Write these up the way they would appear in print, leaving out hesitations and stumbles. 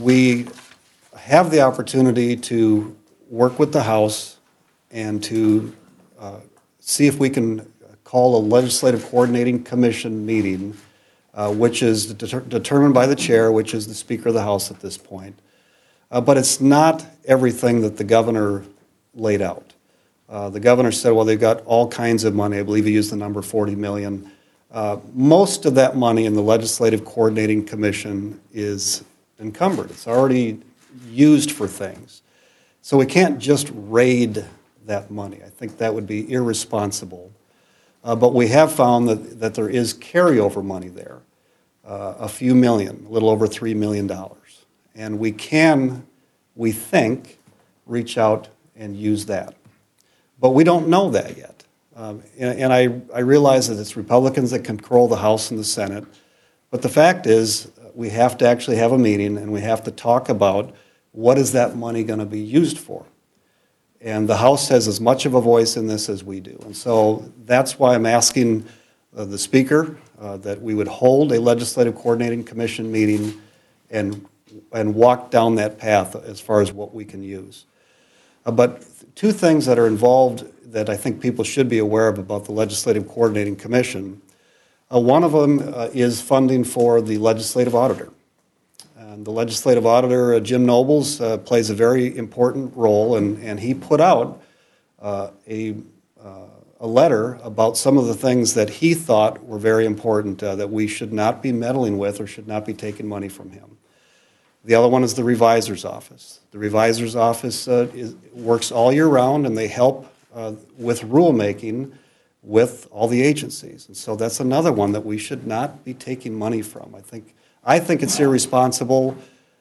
We have the opportunity to work with the House and to see if we can call a legislative coordinating commission meeting, which is determined by the chair, which is the Speaker of the House at this point. But it's not everything that the governor laid out. The governor said, well, they've got all kinds of money. I believe he used the number 40 million. Most of that money in the Legislative Coordinating Commission is encumbered. It's already used for things. So we can't just raid that money. I think that would be irresponsible. But we have found that there is carryover money there, a few million, a little over $3 million. And we can, we think, reach out and use that. But we don't know that yet. And I realize that it's Republicans that control the House and the Senate. But the fact is, we have to actually have a meeting and we have to talk about what is that money going to be used for. And the House has as much of a voice in this as we do. And so that's why I'm asking the Speaker that we would hold a Legislative Coordinating Commission meeting and walk down that path as far as what we can use. But two things that are involved that I think people should be aware of about the Legislative Coordinating Commission. One of them is funding for the legislative auditor. And the legislative auditor, Jim Nobles, plays a very important role, and he put out a letter about some of the things that he thought were very important that we should not be meddling with or should not be taking money from him. The other one is the Revisor's Office. The Revisor's Office works all year round, and they help with rulemaking with all the agencies. And so that's another one that we should not be taking money from. I think it's irresponsible,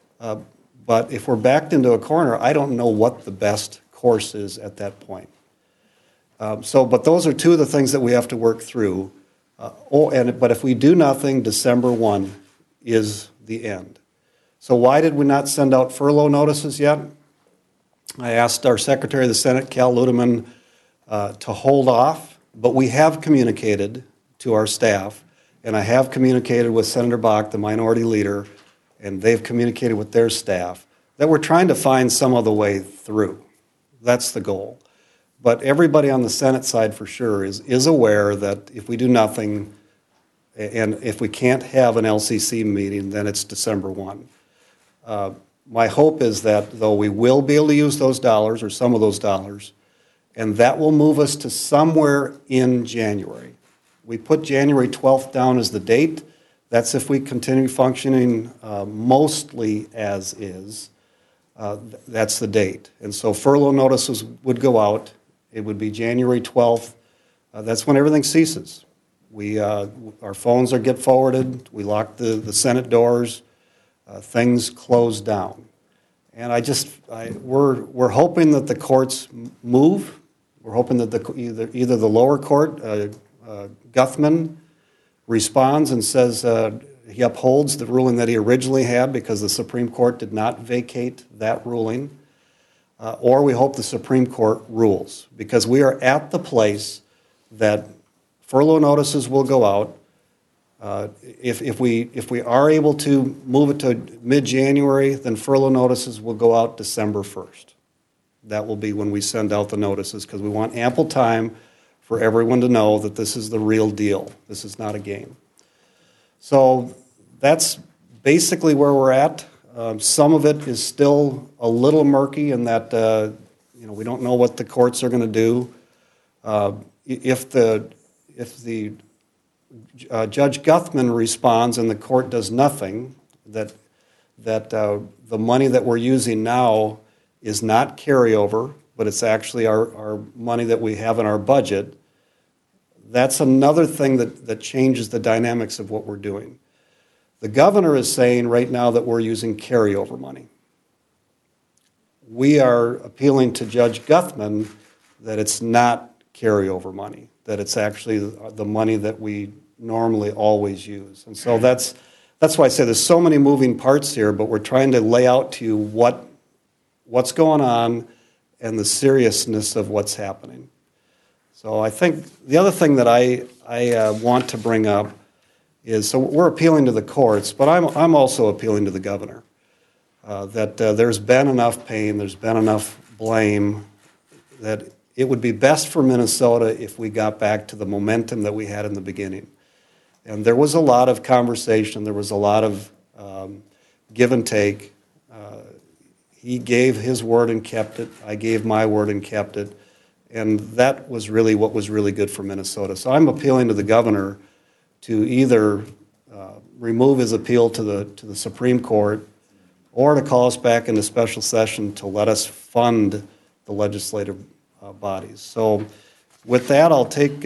but if we're backed into a corner, I don't know what the best course is at that point. But those are two of the things that we have to work through. But if we do nothing, December 1 is the end. So why did we not send out furlough notices yet? I asked our Secretary of the Senate, Cal Ludeman, to hold off, but we have communicated to our staff, and I have communicated with Senator Bach, the minority leader, and they've communicated with their staff, that we're trying to find some other way through. That's the goal. But everybody on the Senate side for sure is aware that if we do nothing, and if we can't have an LCC meeting, then it's December 1. My hope is that, though, we will be able to use those dollars, or some of those dollars, and that will move us to somewhere in January. We put January 12th down as the date. That's if we continue functioning mostly as is. That's the date. And so furlough notices would go out. It would be January 12th. That's when everything ceases. Our phones get forwarded. We lock the Senate doors. Things close down. And we're hoping that the courts move. We're hoping that either the lower court, Guthman, responds and says he upholds the ruling that he originally had because the Supreme Court did not vacate that ruling, or we hope the Supreme Court rules, because we are at the place that furlough notices will go out. If we are able to move it to mid-January, then furlough notices will go out December 1st. That will be when we send out the notices, because we want ample time for everyone to know that this is the real deal. This is not a game. So that's basically where we're at. Some of it is still a little murky in that we don't know what the courts are going to do. If the Judge Guthman responds and the court does nothing, that the money that we're using now is not carryover, but it's actually our money that we have in our budget, that's another thing that changes the dynamics of what we're doing. The governor is saying right now that we're using carryover money. We are appealing to Judge Guthman that it's not carryover money, that it's actually the money that we normally always use. And so that's why I say there's so many moving parts here, but we're trying to lay out to you what's going on and the seriousness of what's happening. So I think the other thing that I want to bring up is, so we're appealing to the courts, but I'm also appealing to the governor. that there's been enough pain, there's been enough blame, that it would be best for Minnesota if we got back to the momentum that we had in the beginning. And there was a lot of conversation, there was a lot of give and take. He gave his word and kept it. I gave my word and kept it. And that was really what was really good for Minnesota. So I'm appealing to the governor to either remove his appeal to the Supreme Court or to call us back into special session to let us fund the legislative bodies. So with that, I'll take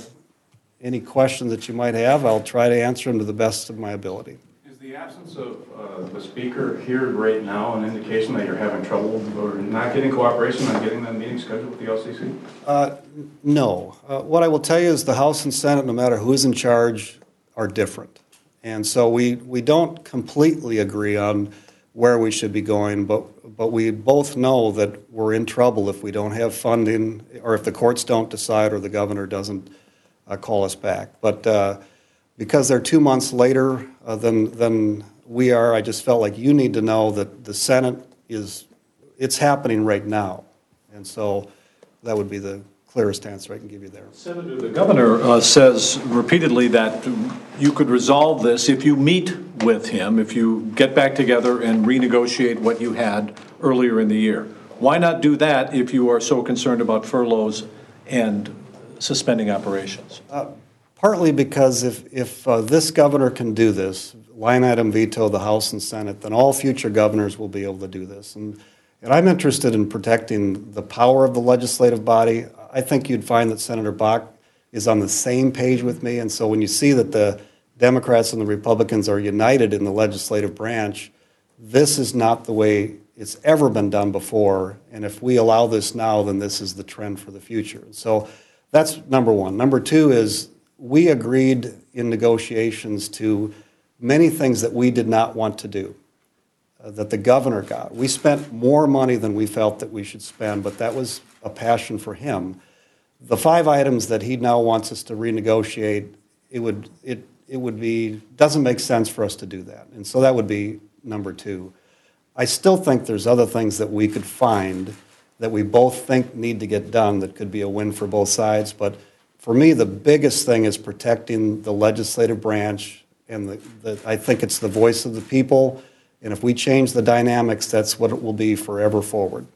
any questions that you might have. I'll try to answer them to the best of my ability. Is the absence of the speaker here right now an indication that you're having trouble or not getting cooperation on getting that meeting scheduled with the LCC? No. What I will tell you is the House and Senate, no matter who's in charge, are different. And so we don't completely agree on where we should be going, but we both know that we're in trouble if we don't have funding or if the courts don't decide or the governor doesn't call us back. But because they're 2 months later than we are, I just felt like you need to know that the Senate it's happening right now. And so that would be the clearest answer I can give you there. Senator, the governor says repeatedly that you could resolve this if you meet with him, if you get back together and renegotiate what you had earlier in the year. Why not do that if you are so concerned about furloughs and suspending operations? Partly because if this governor can do this, line item veto the House and Senate, then all future governors will be able to do this. And I'm interested in protecting the power of the legislative body. I think you'd find that Senator Bach is on the same page with me, and so when you see that the Democrats and the Republicans are united in the legislative branch, this is not the way it's ever been done before, and if we allow this now, then this is the trend for the future. So that's number one. Number two is we agreed in negotiations to many things that we did not want to do, that the governor got. We spent more money than we felt that we should spend, but that was a passion for him. The 5 items that he now wants us to renegotiate, doesn't make sense for us to do that. And so that would be number 2. I still think there's other things that we could find that we both think need to get done that could be a win for both sides. But for me, the biggest thing is protecting the legislative branch, and I think it's the voice of the people. And if we change the dynamics, that's what it will be forever forward.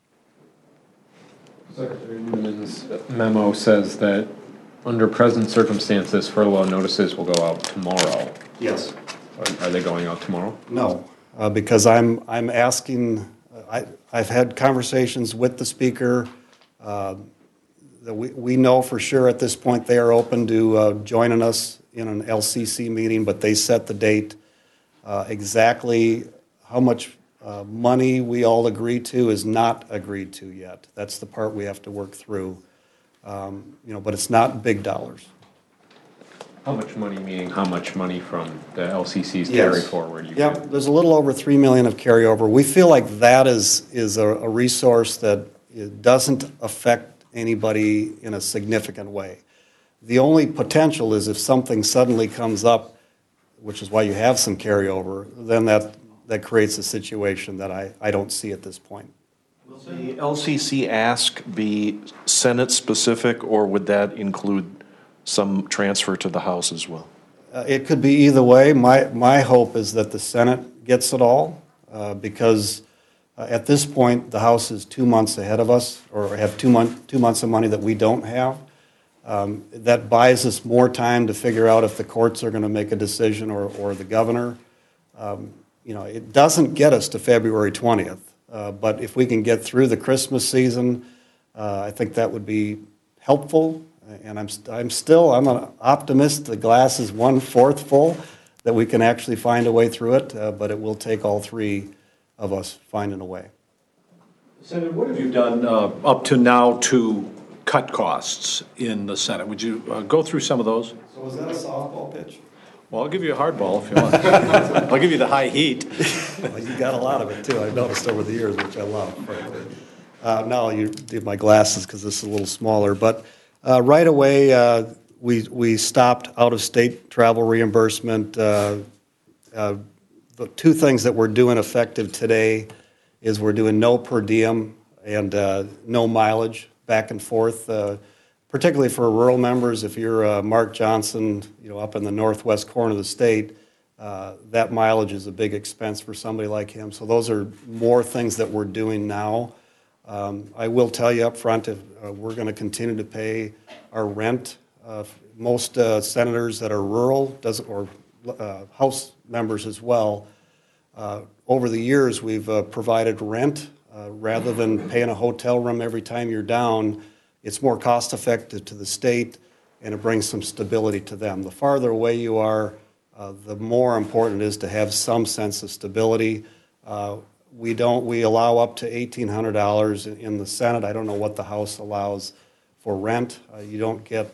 Secretary Newman's memo says that under present circumstances, furlough notices will go out tomorrow. Yes. Are they going out tomorrow? No, because I'm asking, I've had conversations with the speaker. That we know for sure at this point they are open to joining us in an LCC meeting, but they set the date. Exactly how much money we all agree to is not agreed to yet. That's the part we have to work through. But it's not big dollars. How much money, meaning how much money from the LCC's carry forward? Yeah, there's a little over $3 million of carryover. We feel like that is a resource that it doesn't affect anybody in a significant way. The only potential is if something suddenly comes up, which is why you have some carryover, then that creates a situation that I don't see at this point. Will the LCC ask be Senate-specific, or would that include some transfer to the House as well? It could be either way. My hope is that the Senate gets it all because at this point, the House is 2 months ahead of us, or have 2 months of money that we don't have. That buys us more time to figure out if the courts are going to make a decision or the governor. It doesn't get us to February 20th, but if we can get through the Christmas season, I think that would be helpful. And I'm an optimist. The glass is 1/4 full, that we can actually find a way through it, but it will take all 3 of us finding a way. Senator, what have you done up to now to cut costs in the Senate? Would you go through some of those? So was that a softball pitch? Well, I'll give you a hard ball if you want. I'll give you the high heat. Well, you got a lot of it, too. I've noticed over the years, which I love, frankly. No, you did my glasses because this is a little smaller. But right away, we stopped out-of-state travel reimbursement. The the two things that we're doing effective today is we're doing no per diem and no mileage back and forth, particularly for rural members. If you're Mark Johnson, up in the northwest corner of the state, that mileage is a big expense for somebody like him. So those are more things that we're doing now. I will tell you up front, if we're going to continue to pay our rent. Most senators that are rural or House members as well, over the years we've provided rent rather than paying a hotel room every time you're down. It's more cost effective to the state and it brings some stability to them. The farther away you are, the more important it is to have some sense of stability. We allow up to $1,800 in the Senate. I don't know what the House allows for rent. You don't get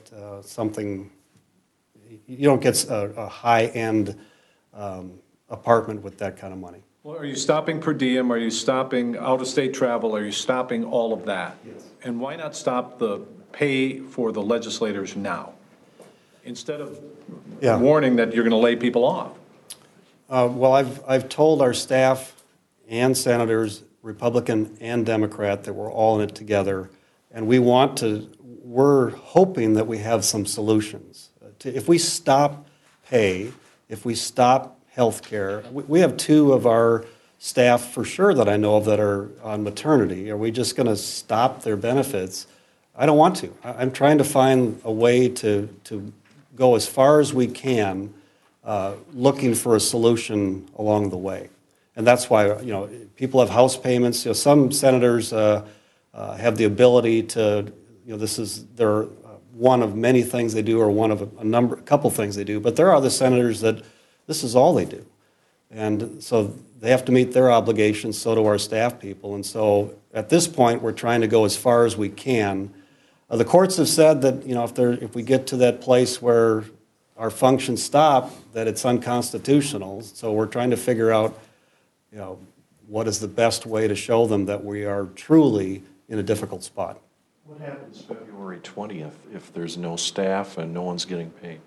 a high-end apartment with that kind of money. Well, are you stopping per diem? Are you stopping out-of-state travel? Are you stopping all of that? Yes. And why not stop the pay for the legislators now, instead of warning that you're going to lay people off? Well, I've told our staff and senators, Republican and Democrat, that we're all in it together, and we're hoping that we have some solutions. If we stop pay, if we stop health care, we have two of our staff for sure that I know of that are on maternity. Are we just going to stop their benefits? I don't want to. I'm trying to find a way to go as far as we can, looking for a solution along the way. And that's why, people have house payments. Some senators have the ability to, they're one of many things they do, or one of a couple things they do. But there are other senators that this is all they do. And so they have to meet their obligations, so do our staff people. And so at this point, we're trying to go as far as we can. The courts have said that, if we get to that place where our functions stop, that it's unconstitutional. So we're trying to figure out, what is the best way to show them that we are truly in a difficult spot. What happens February 20th if there's no staff and no one's getting paid?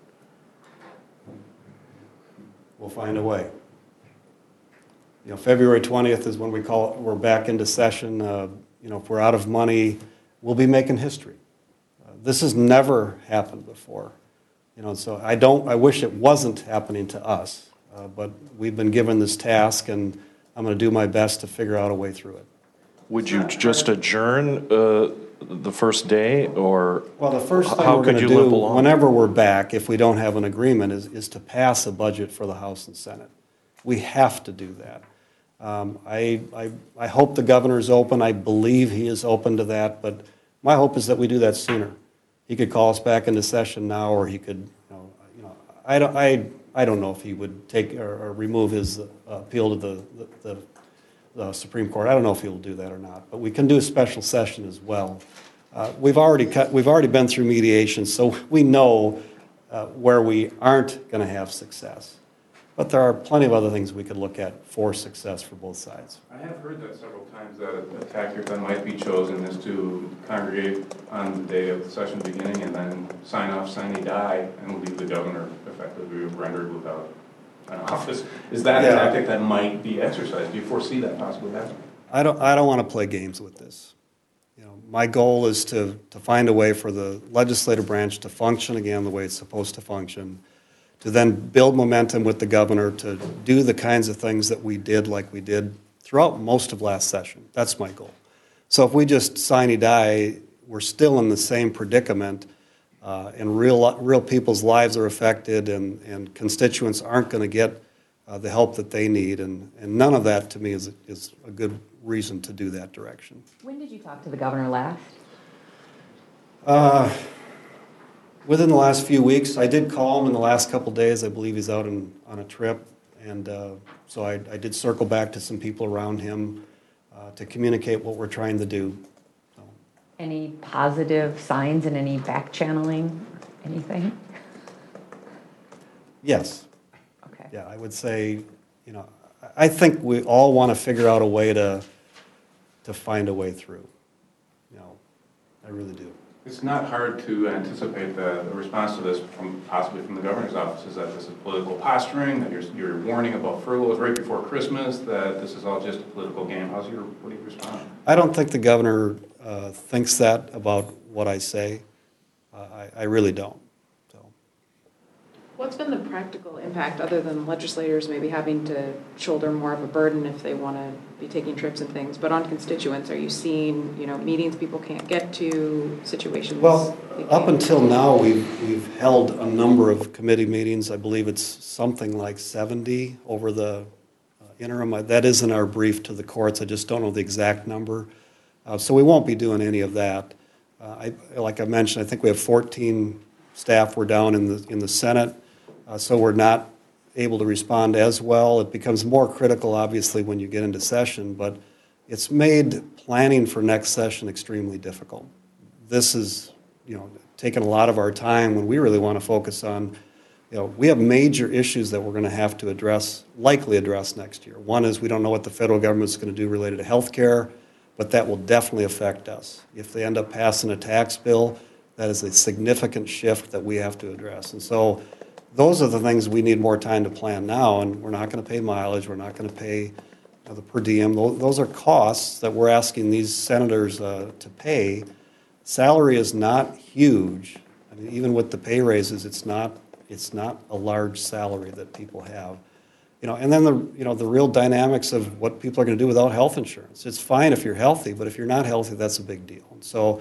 We'll find a way. February 20th is when we're back into session. If we're out of money, we'll be making history. This has never happened before. So I wish it wasn't happening to us, but we've been given this task, and I'm going to do my best to figure out a way through it. Would you just adjourn the first day, or Well, the first thing how we're going could to you limp do, along? whenever we're back, if we don't have an agreement, is to pass a budget for the House and Senate. We have to do that. I hope the governor's open. I believe he is open to that, but my hope is that we do that sooner. He could call us back into session now, or he could, I don't know if he would take or remove his appeal to the Supreme Court. I don't know if he'll do that or not, but we can do a special session as well. We've already been through mediation, so we know where we aren't going to have success. But there are plenty of other things we could look at for success for both sides. I have heard that several times, that a tactic that might be chosen is to congregate on the day of the session beginning and then sign off, sine die, and leave the governor effectively rendered without an office. Is that a tactic that might be exercised? Do you foresee that possibly happening? I don't want to play games with this. My goal is to find a way for the legislative branch to function again the way it's supposed to function, to then build momentum with the governor to do the kinds of things that we did like we did throughout most of last session. That's my goal. So if we just sine die, we're still in the same predicament, and real people's lives are affected, and constituents aren't going to get the help that they need, and none of that to me is a good reason to do that direction. When did you talk to the governor last? Within the last few weeks. I did call him in the last couple days. I believe he's out on a trip, and so I did circle back to some people around him to communicate what we're trying to do. So. Any positive signs and any back channeling, anything? Yes. Okay. Yeah, I would say, I think we all want to figure out a way to find a way through. I really do. It's not hard to anticipate the response to this possibly from the governor's office, is that this is political posturing, that you're warning about furloughs right before Christmas, that this is all just a political game. What do you respond? I don't think the governor thinks that about what I say. I really don't. So, What's been the practical impact, other than legislators maybe having to shoulder more of a burden if they want to be taking trips and things, but on constituents, are you seeing, meetings people can't get to, situations? well, they up can't- until now, we've held a number of committee meetings. I believe it's something like 70 over the interim. That is in our brief to the courts. I just don't know the exact number. So we won't be doing any of that. Like I mentioned, I think we have 14 staff. We're down in the Senate, so we're not able to respond as well. It becomes more critical, obviously, when you get into session, but it's made planning for next session extremely difficult. This is, taken a lot of our time when we really want to focus on, we have major issues that we're going to have to likely address next year. One is we don't know what the federal government's going to do related to health care, but that will definitely affect us. If they end up passing a tax bill, that is a significant shift that we have to address. And so those are the things we need more time to plan now, and we're not going to pay mileage, we're not going to pay the per diem. Those are costs that we're asking these senators to pay. Salary is not huge. I mean, even with the pay raises, it's not a large salary that people have. And then the real dynamics of what people are going to do without health insurance. It's fine if you're healthy, but if you're not healthy, that's a big deal. And so,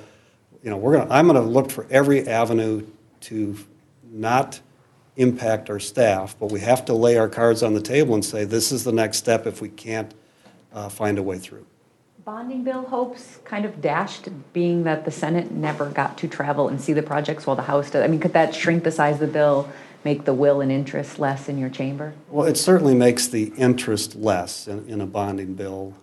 I'm going to look for every avenue to not impact our staff, but we have to lay our cards on the table and say this is the next step if we can't find a way through. Bonding bill hopes kind of dashed, being that the Senate never got to travel and see the projects while the House did. I mean, could that shrink the size of the bill, make the will and interest less in your chamber? Well, it certainly makes the interest less in a bonding bill.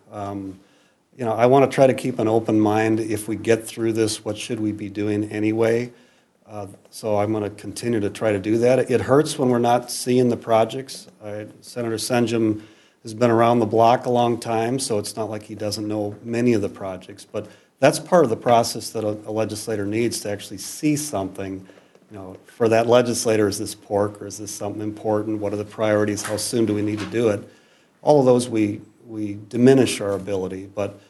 I want to try to keep an open mind. If we get through this, what should we be doing anyway? So I'm going to continue to try to do that. It hurts when we're not seeing the projects. Senator Senjum has been around the block a long time, so it's not like he doesn't know many of the projects. But that's part of the process that a legislator needs, to actually see something. For that legislator, is this pork or is this something important? What are the priorities? How soon do we need to do it? All of those we diminish our ability, but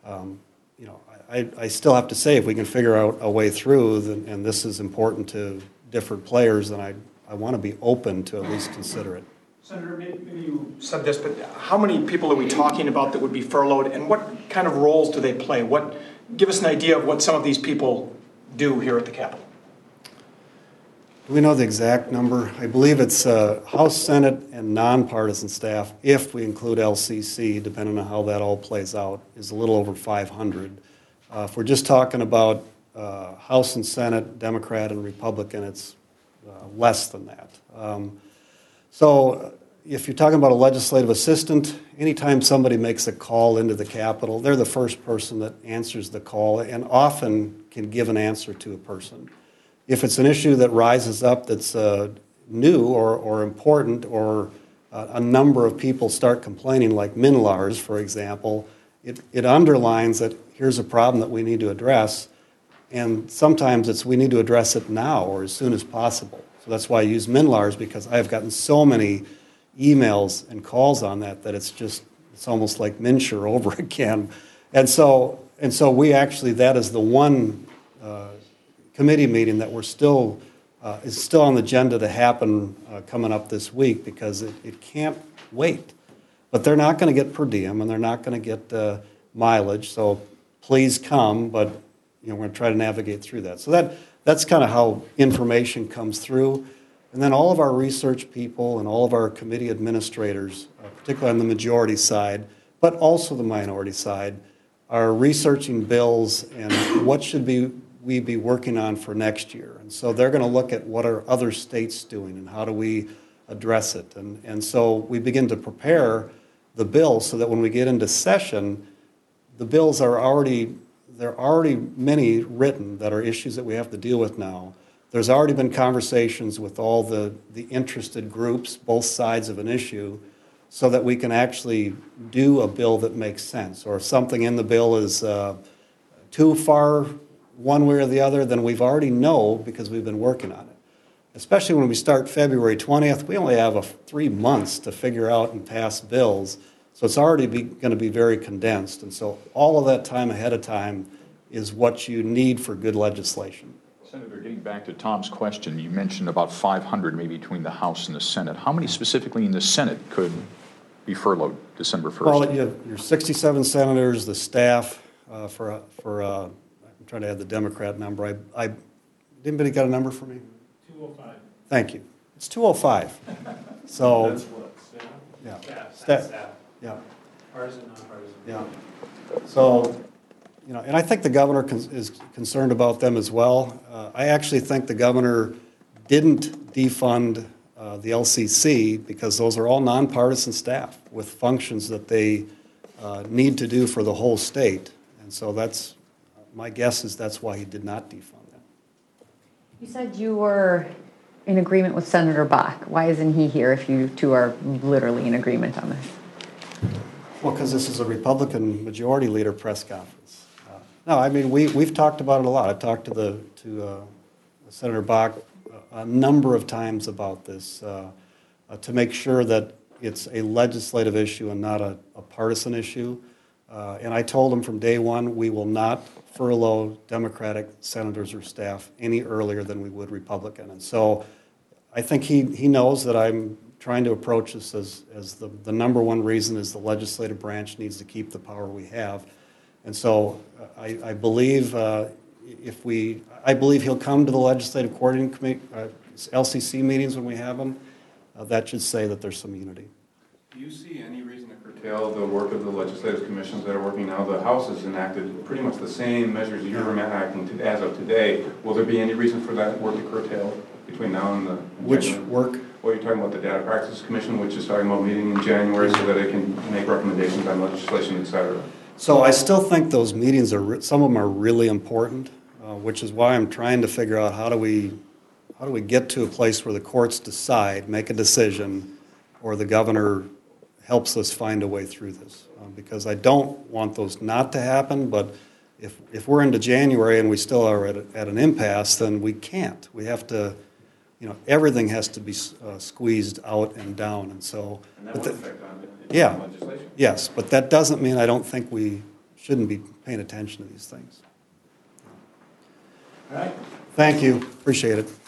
I still have to say, if we can figure out a way through, and this is important to different players, then I want to be open to at least consider it. Senator, maybe you said this, but how many people are we talking about that would be furloughed, and what kind of roles do they play? Give us an idea of what some of these people do here at the Capitol. Do we know the exact number? I believe it's House, Senate, and nonpartisan staff, if we include LCC, depending on how that all plays out, is a little over 500. If we're just talking about House and Senate, Democrat and Republican, it's less than that. So if you're talking about a legislative assistant, anytime somebody makes a call into the Capitol, they're the first person that answers the call and often can give an answer to a person. If it's an issue that rises up that's new or important, or a number of people start complaining, like MNLARS, for example, it underlines that here's a problem that we need to address, and sometimes we need to address it now or as soon as possible. So that's why I use MNLARS, because I have gotten so many emails and calls on that it's almost like MNsure over again. And so we actually, that is the one committee meeting that is still on the agenda to happen coming up this week, because it can't wait. But they're not going to get per diem, and they're not going to get mileage, so please come, but we're going to try to navigate through that. So that's kind of how information comes through. And then all of our research people and all of our committee administrators, particularly on the majority side, but also the minority side, are researching bills and what should we be working on for next year. And so they're going to look at what are other states doing and how do we address it. And so we begin to prepare the bill so that when we get into session, the bills there are already many written that are issues that we have to deal with now. There's already been conversations with all the interested groups, both sides of an issue, so that we can actually do a bill that makes sense. Or if something in the bill is too far one way or the other, then we've already know because we've been working on it. Especially when we start February 20th, we only have 3 months to figure out and pass bills. So it's already going to be very condensed. And so all of that time ahead of time is what you need for good legislation. Senator, getting back to Tom's question, you mentioned about 500 maybe between the House and the Senate. How many specifically in the Senate could be furloughed December 1st? Well, you have your 67 senators, the staff, I'm trying to add the Democrat number. Anybody got a number for me? 205. Thank you. It's 205. So. That's what, staff? Yeah. Staff. Yeah. Partisan, nonpartisan. Yeah. So, and I think the governor is concerned about them as well. I actually think the governor didn't defund the LCC because those are all nonpartisan staff with functions that they need to do for the whole state. And so my guess is that's why he did not defund them. You said you were in agreement with Senator Bach. Why isn't he here if you two are literally in agreement on this? Well, because this is a Republican majority leader press conference. No, I mean, we've talked about it a lot. I've talked to Senator Bach a number of times about this to make sure that it's a legislative issue and not a partisan issue. And I told him from day one, we will not furlough Democratic senators or staff any earlier than we would Republican. And so I think he knows that I'm trying to approach this as the number one reason is the legislative branch needs to keep the power we have. And so I believe I believe he'll come to the Legislative Coordinating Committee, LCC meetings when we have them. That should say that there's some unity. Do you see any reason to curtail the work of the legislative commissions that are working now? The House has enacted pretty much the same measures you're enacting as of today. Will there be any reason for that work to curtail between now and Which January? work? Well, you're talking about the Data Practices Commission, which is talking about meeting in January so that it can make recommendations on legislation, et cetera. So I still think those meetings some of them are really important, which is why I'm trying to figure out how do we get to a place where the courts decide, make a decision, or the governor helps us find a way through this. Because I don't want those not to happen, but if we're into January and we still are at an impasse, then we can't. We have to, everything has to be squeezed out and down, and so. And that would affect on Yeah. legislation. Yes, but that doesn't mean I don't think we shouldn't be paying attention to these things. All right. Thank you, appreciate it.